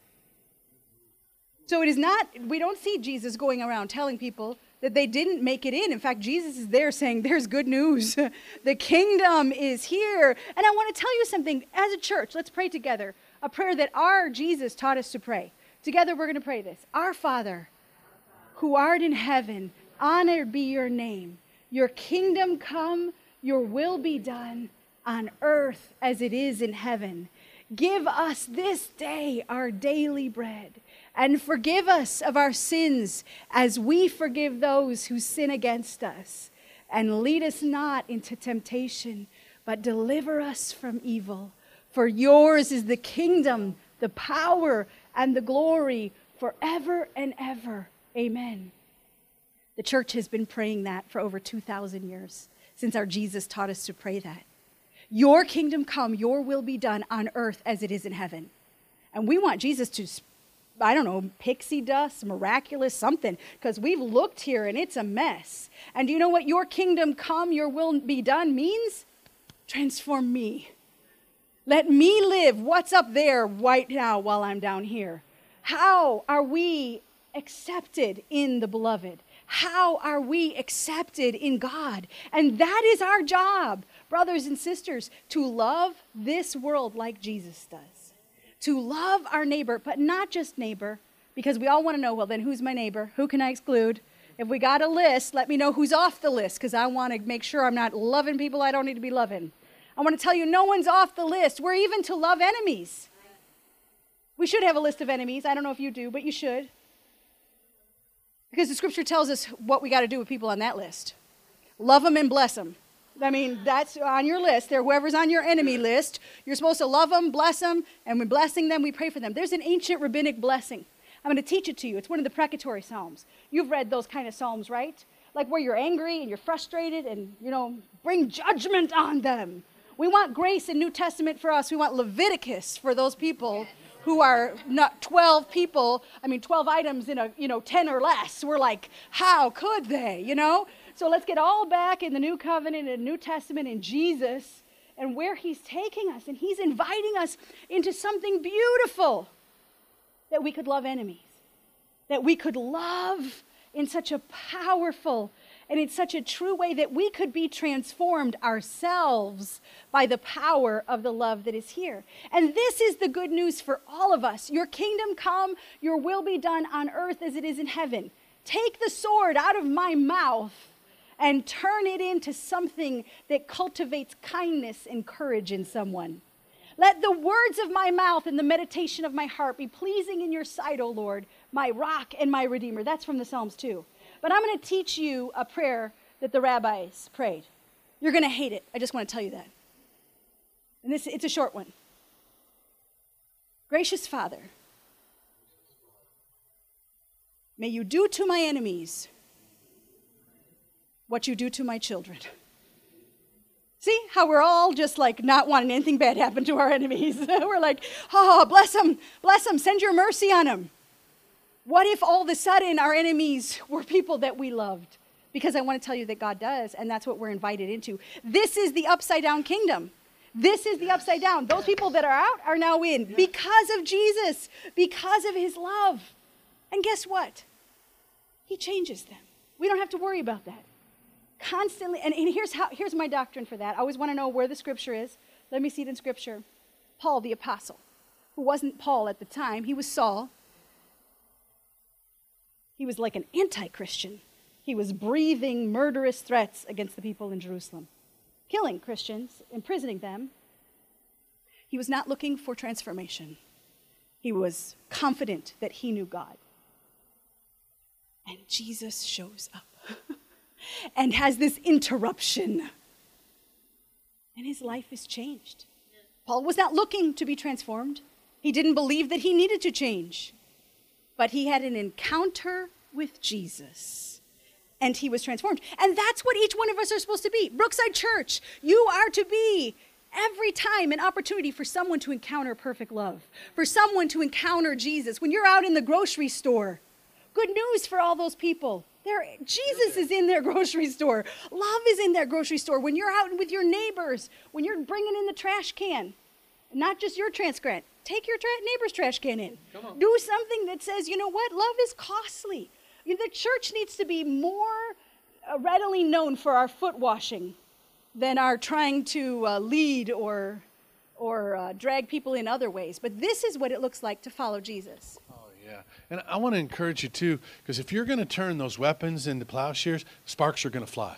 Speaker 2: So it is not, we don't see Jesus going around telling people that they didn't make it in. In fact, Jesus is there saying, there's good news. The kingdom is here. And I want to tell you something. As a church, let's pray together. A prayer that our Jesus taught us to pray. Together, we're going to pray this. Our Father, who art in heaven, honored be your name. Your kingdom come, your will be done on earth as it is in heaven. Give us this day our daily bread, and forgive us of our sins as we forgive those who sin against us. And lead us not into temptation, but deliver us from evil. For yours is the kingdom, the power, and the glory forever and ever. Amen. The church has been praying that for over two thousand years, since our Jesus taught us to pray that. Your kingdom come, your will be done on earth as it is in heaven. And we want Jesus to, I don't know, pixie dust, miraculous, something, because we've looked here and it's a mess. And do you know what your kingdom come, your will be done means? Transform me. Let me live what's up there right now while I'm down here. How are we accepted in the beloved? How are we accepted in God? And that is our job, brothers and sisters, to love this world like Jesus does. To love our neighbor, but not just neighbor, because we all want to know, well, then who's my neighbor? Who can I exclude? If we got a list, let me know who's off the list, because I want to make sure I'm not loving people I don't need to be loving. I want to tell you, no one's off the list. We're even to love enemies. We should have a list of enemies. I don't know if you do, but you should. Because the scripture tells us what we got to do with people on that list. Love them and bless them. I mean, that's on your list. They're whoever's on your enemy list. You're supposed to love them, bless them, and when blessing them, we pray for them. There's an ancient rabbinic blessing. I'm going to teach it to you. It's one of the precatory psalms. You've read those kind of psalms, right? Like where you're angry and you're frustrated and, you know, bring judgment on them. We want grace in New Testament for us. We want Leviticus for those people who are not twelve people, I mean twelve items in a, you know, ten or less. We're like, how could they, you know? So let's get all back in the New Covenant and New Testament in Jesus and where he's taking us. And he's inviting us into something beautiful, that we could love enemies, that we could love in such a powerful and in such a true way that we could be transformed ourselves by the power of the love that is here. And this is the good news for all of us. Your kingdom come, your will be done on earth as it is in heaven. Take the sword out of my mouth and turn it into something that cultivates kindness and courage in someone. Let the words of my mouth and the meditation of my heart be pleasing in your sight, O Lord, my rock and my redeemer. That's from the Psalms too. But I'm going to teach you a prayer that the rabbis prayed. You're going to hate it. I just want to tell you that. And this, it's a short one. Gracious Father, may you do to my enemies what you do to my children. See how we're all just like not wanting anything bad to happen to our enemies. We're like, oh, bless them, bless them, send your mercy on them. What if all of a sudden our enemies were people that we loved? Because I want to tell you that God does, and that's what we're invited into. This is the upside down kingdom. This is the upside down. Those people that are out are now in because of Jesus, because of his love. And guess what? He changes them. We don't have to worry about that. Constantly, and, and here's how here's my doctrine for that. I always want to know where the scripture is. Let me see it in scripture. Paul the apostle, who wasn't Paul at the time, he was Saul. He was like an anti-Christian. He was breathing murderous threats against the people in Jerusalem, killing Christians, imprisoning them. He was not looking for transformation. He was confident that he knew God. And Jesus shows up and has this interruption. And his life is changed. Paul was not looking to be transformed. He didn't believe that he needed to change. But he had an encounter with Jesus. And he was transformed. And that's what each one of us are supposed to be. Brookside Church, you are to be every time an opportunity for someone to encounter perfect love, for someone to encounter Jesus. When you're out in the grocery store, good news for all those people. There, Jesus is in their grocery store. Love is in their grocery store. When you're out with your neighbors, when you're bringing in the trash can, not just your trash can, take your tra- neighbor's trash can in. Do something that says, you know what, love is costly. You know, the church needs to be more uh, readily known for our foot washing than our trying to uh, lead or, or uh, drag people in other ways. But this is what it looks like to follow Jesus.
Speaker 1: Yeah, and I want to encourage you too, because if you're going to turn those weapons into plowshares, sparks are going to fly.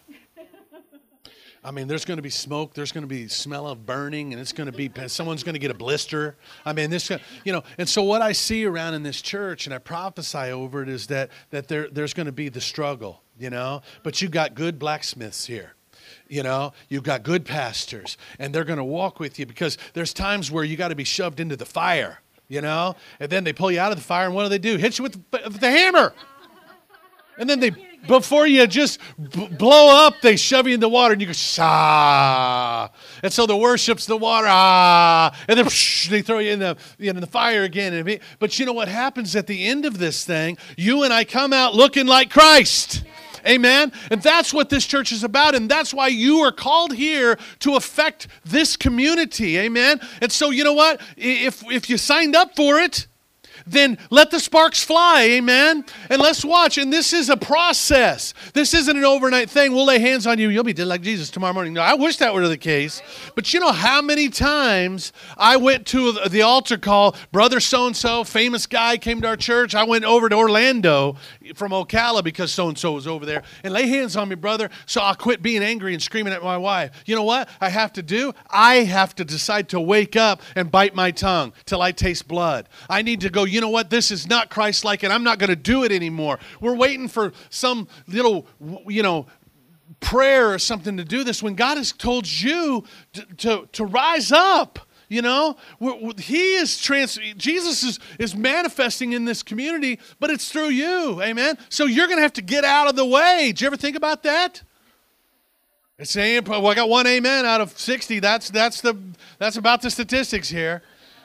Speaker 1: I mean, there's going to be smoke, there's going to be smell of burning, and it's going to be, someone's going to get a blister. I mean, this, you know, and so what I see around in this church, and I prophesy over it, is that that there there's going to be the struggle, you know, but you got good blacksmiths here. You know, you've got good pastors, and they're going to walk with you, because there's times where you got to be shoved into the fire. You know, and then they pull you out of the fire, and what do they do? Hit you with the, with the hammer. And then they, before you just b- blow up, they shove you in the water, and you go, ah. And so the worship's the water, ah. And then psh, they throw you in the, in the fire again. But you know what happens at the end of this thing? You and I come out looking like Christ. Amen? And that's what this church is about, and that's why you are called here to affect this community. Amen? And so, you know what? If, if you signed up for it, then let the sparks fly, amen? And let's watch. And this is a process. This isn't an overnight thing. We'll lay hands on you. You'll be dead like Jesus tomorrow morning. No, I wish that were the case. But you know how many times I went to the altar call, brother so-and-so, famous guy, came to our church. I went over to Orlando from Ocala because so-and-so was over there. And lay hands on me, brother, so I'll quit being angry and screaming at my wife. You know what I have to do? I have to decide to wake up and bite my tongue till I taste blood. I need to go, you know what, this is not Christ-like, and I'm not going to do it anymore. We're waiting for some little, you know, prayer or something to do this when God has told you to, to, to rise up. You know, he is trans. Jesus is, is manifesting in this community, but it's through you. Amen. So you're going to have to get out of the way. Did you ever think about that? It's saying, well, I got one amen out of sixty. That's that's the that's about the statistics here.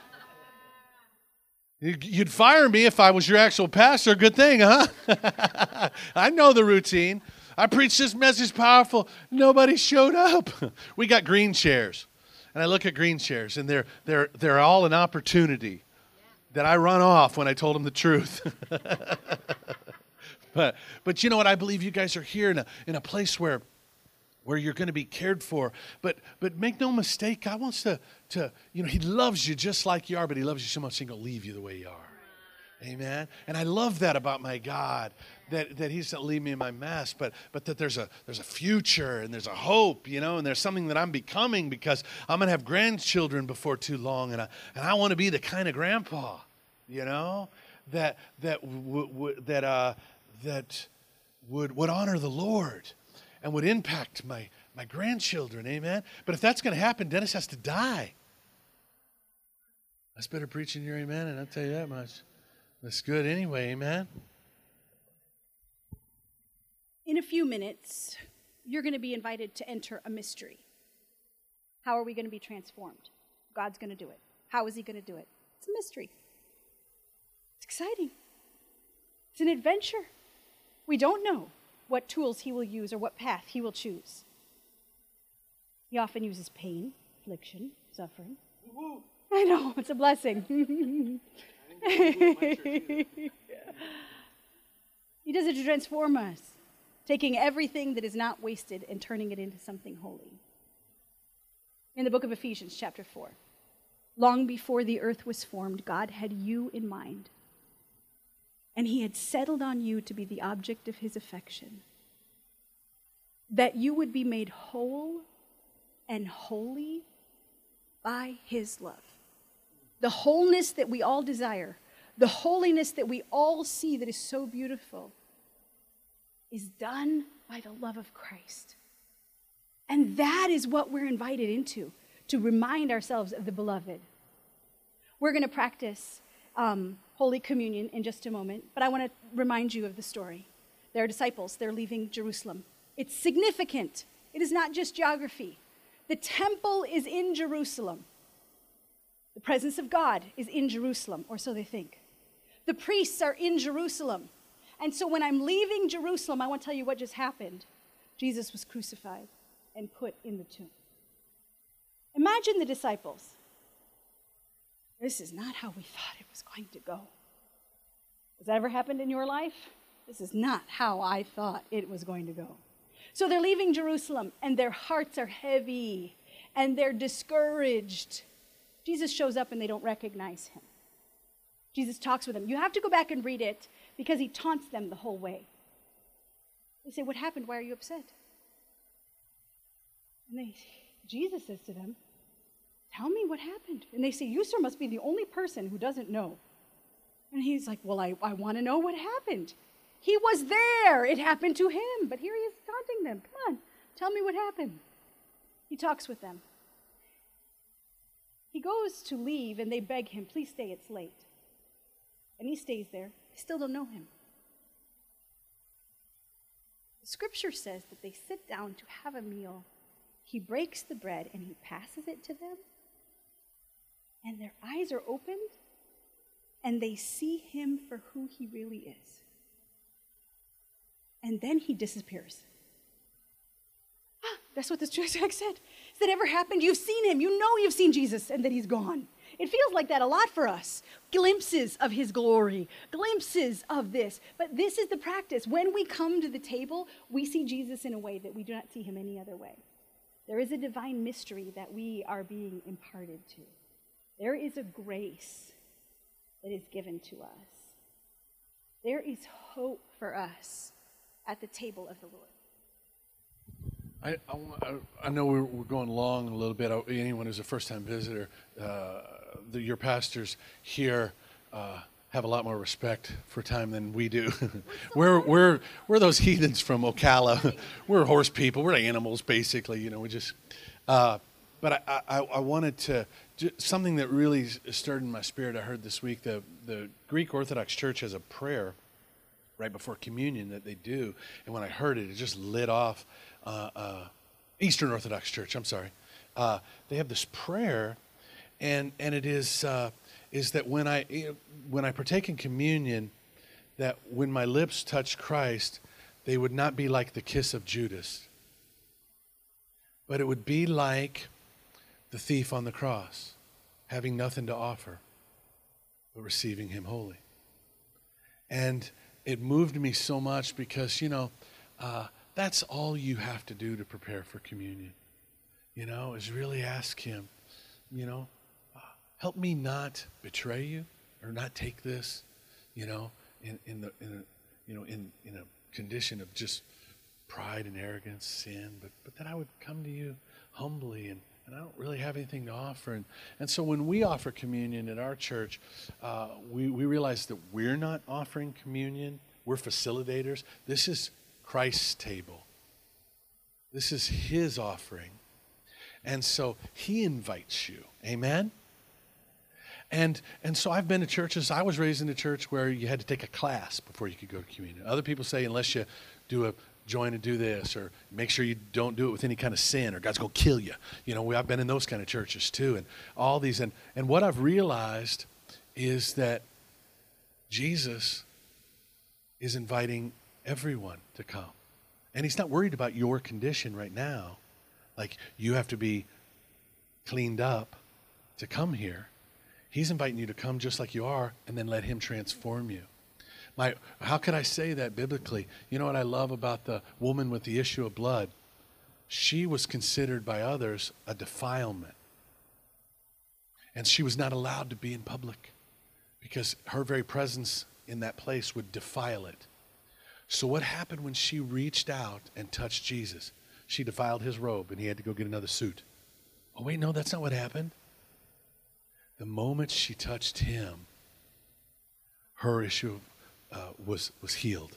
Speaker 1: You'd fire me if I was your actual pastor. Good thing, huh? I know the routine. I preached this message powerful. Nobody showed up. We got green chairs. And I look at green chairs, and they're they're they're all an opportunity that I run off when I told them the truth. but but you know what? I believe you guys are here in a in a place where where you're going to be cared for. But but make no mistake, God wants to to you know He loves you just like you are, but He loves you so much He's going to leave you the way you are. Amen. And I love that about my God, that, that He doesn't leave me in my mess, but but that there's a there's a future and there's a hope, you know, and there's something that I'm becoming because I'm gonna have grandchildren before too long, and I and I want to be the kind of grandpa, you know, that that w- w- that uh that would would honor the Lord and would impact my my grandchildren. Amen. But if that's gonna happen, Dennis has to die. That's better preaching your amen, and I'll tell you that much. That's good anyway, amen?
Speaker 2: In a few minutes, you're going to be invited to enter a mystery. How are we going to be transformed? God's going to do it. How is He going to do it? It's a mystery. It's exciting. It's an adventure. We don't know what tools He will use or what path He will choose. He often uses pain, affliction, suffering. Woo-hoo. I know, it's a blessing. He does it to transform us, taking everything that is not wasted and turning it into something holy. In the book of Ephesians, chapter four, long before the earth was formed, God had you in mind, and He had settled on you to be the object of His affection, that you would be made whole and holy by His love. The wholeness that we all desire, the holiness that we all see that is so beautiful, is done by the love of Christ. And that is what we're invited into, to remind ourselves of the beloved. We're going to practice um, Holy Communion in just a moment, but I want to remind you of the story. There are disciples, they're leaving Jerusalem. It's significant. It is not just geography. The temple is in Jerusalem. The presence of God is in Jerusalem, or so they think. The priests are in Jerusalem. And so when I'm leaving Jerusalem, I want to tell you what just happened. Jesus was crucified and put in the tomb. Imagine the disciples. This is not how we thought it was going to go. Has that ever happened in your life? This is not how I thought it was going to go. So they're leaving Jerusalem, and their hearts are heavy, and they're discouraged. Jesus shows up and they don't recognize Him. Jesus talks with them. You have to go back and read it because He taunts them the whole way. They say, what happened? Why are you upset? And they, Jesus says to them, tell me what happened. And they say, you, sir, must be the only person who doesn't know. And He's like, well, I, I want to know what happened. He was there. It happened to Him. But here He is taunting them. Come on, tell me what happened. He talks with them. He goes to leave, and they beg Him, please stay, it's late. And He stays there. They still don't know Him. The scripture says that they sit down to have a meal. He breaks the bread, and He passes it to them. And their eyes are opened, and they see Him for who He really is. And then He disappears. Ah, that's what this text said. Has that ever happened? You've seen Him. You know you've seen Jesus, and then He's gone. It feels like that a lot for us. Glimpses of His glory, glimpses of this. But this is the practice. When we come to the table, we see Jesus in a way that we do not see Him any other way. There is a divine mystery that we are being imparted to. There is a grace that is given to us. There is hope for us at the table of the Lord.
Speaker 1: I, I, I know we're, we're going long a little bit. Anyone who's a first-time visitor, uh, the, your pastors here uh, have a lot more respect for time than we do. we're we're we're those heathens from Ocala. We're horse people. We're animals, basically. You know, we just. Uh, but I, I, I wanted to something that really stirred in my spirit. I heard this week the the Greek Orthodox Church has a prayer right before communion that they do, and when I heard it, it just lit off. Uh, uh, Eastern Orthodox Church, I'm sorry. Uh, they have this prayer, and and it is uh, is that when I you know, when I partake in communion, that when my lips touch Christ, they would not be like the kiss of Judas, but it would be like the thief on the cross, having nothing to offer, but receiving Him wholly. And it moved me so much because, you know, uh, that's all you have to do to prepare for communion, you know, is really ask Him, you know, uh, help me not betray you or not take this you know, in, in the in a, you know in, in a condition of just pride and arrogance, sin, but but that I would come to you humbly, and, and I don't really have anything to offer. And, and so when we offer communion at our church, uh, we, we realize that we're not offering communion. We're facilitators. This is Christ's table. This is his offering. And so he invites you. Amen? And and so I've been to churches. I was raised in a church where you had to take a class before you could go to communion. Other people say unless you do a join and do this, or make sure you don't do it with any kind of sin, or God's going to kill you. You know, we, I've been in those kind of churches too, and all these. And, and what I've realized is that Jesus is inviting everyone to come. And he's not worried about your condition right now. Like you have to be cleaned up to come here. He's inviting you to come just like you are, and then let him transform you. My, how could I say that biblically? You know what I love about the woman with the issue of blood? She was considered by others a defilement. And she was not allowed to be in public because her very presence in that place would defile it. So what happened when she reached out and touched Jesus? She defiled his robe, and he had to go get another suit. Oh, wait, no, that's not what happened. The moment she touched him, her issue uh, was, was healed.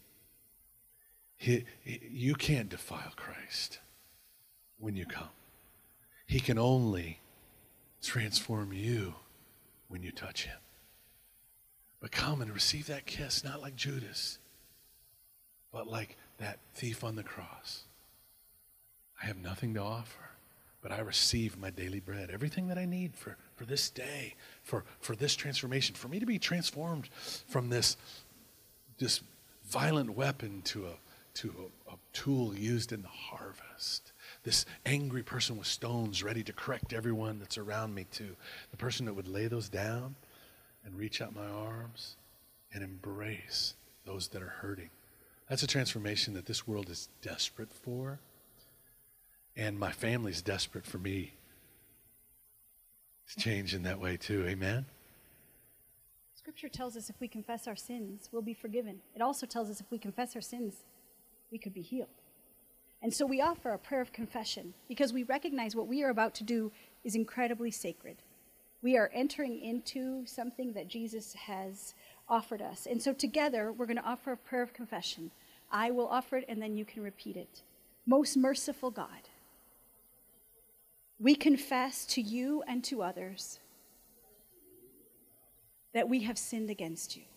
Speaker 1: He, he, you can't defile Christ when you come. He can only transform you when you touch him. But come and receive that kiss, not like Judas, but like that thief on the cross. I have nothing to offer, but I receive my daily bread, everything that I need for, for this day, for, for this transformation, for me to be transformed from this, this violent weapon to a, to a, a tool used in the harvest. This angry person with stones ready to correct everyone that's around me to the person that would lay those down and reach out my arms and embrace those that are hurting. That's a transformation that this world is desperate for. And my family's desperate for me to change in that way too. Amen?
Speaker 2: Scripture tells us if we confess our sins, we'll be forgiven. It also tells us if we confess our sins, we could be healed. And so we offer a prayer of confession because we recognize what we are about to do is incredibly sacred. We are entering into something that Jesus has offered us. And so together, we're going to offer a prayer of confession. I will offer it, and then you can repeat it. Most merciful God, we confess to you and to others that we have sinned against you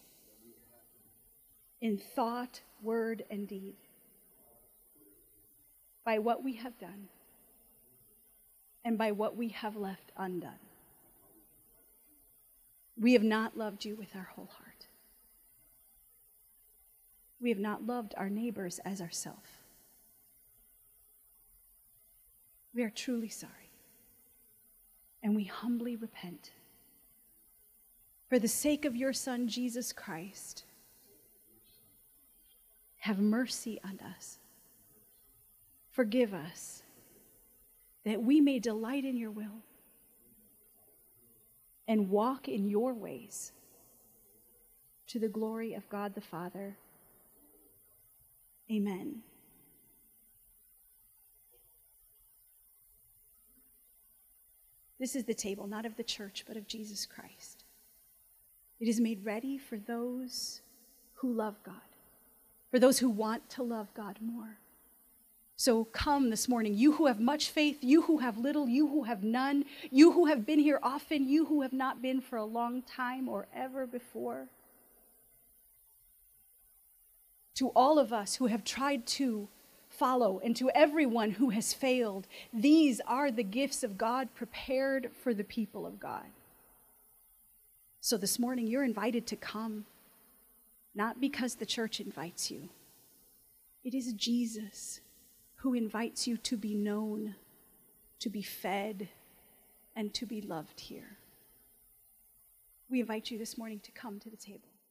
Speaker 2: in thought, word, and deed, by what we have done and by what we have left undone. We have not loved you with our whole heart. We have not loved our neighbors as ourselves. We are truly sorry. And we humbly repent. For the sake of your Son, Jesus Christ, have mercy on us. Forgive us, that we may delight in your will and walk in your ways to the glory of God the Father. Amen. This is the table, not of the church, but of Jesus Christ. It is made ready for those who love God, for those who want to love God more. So come this morning, you who have much faith, you who have little, you who have none, you who have been here often, you who have not been for a long time or ever before. To all of us who have tried to follow, and to everyone who has failed, these are the gifts of God prepared for the people of God. So this morning, you're invited to come, not because the church invites you. It is Jesus who invites you to be known, to be fed, and to be loved here. We invite you this morning to come to the table.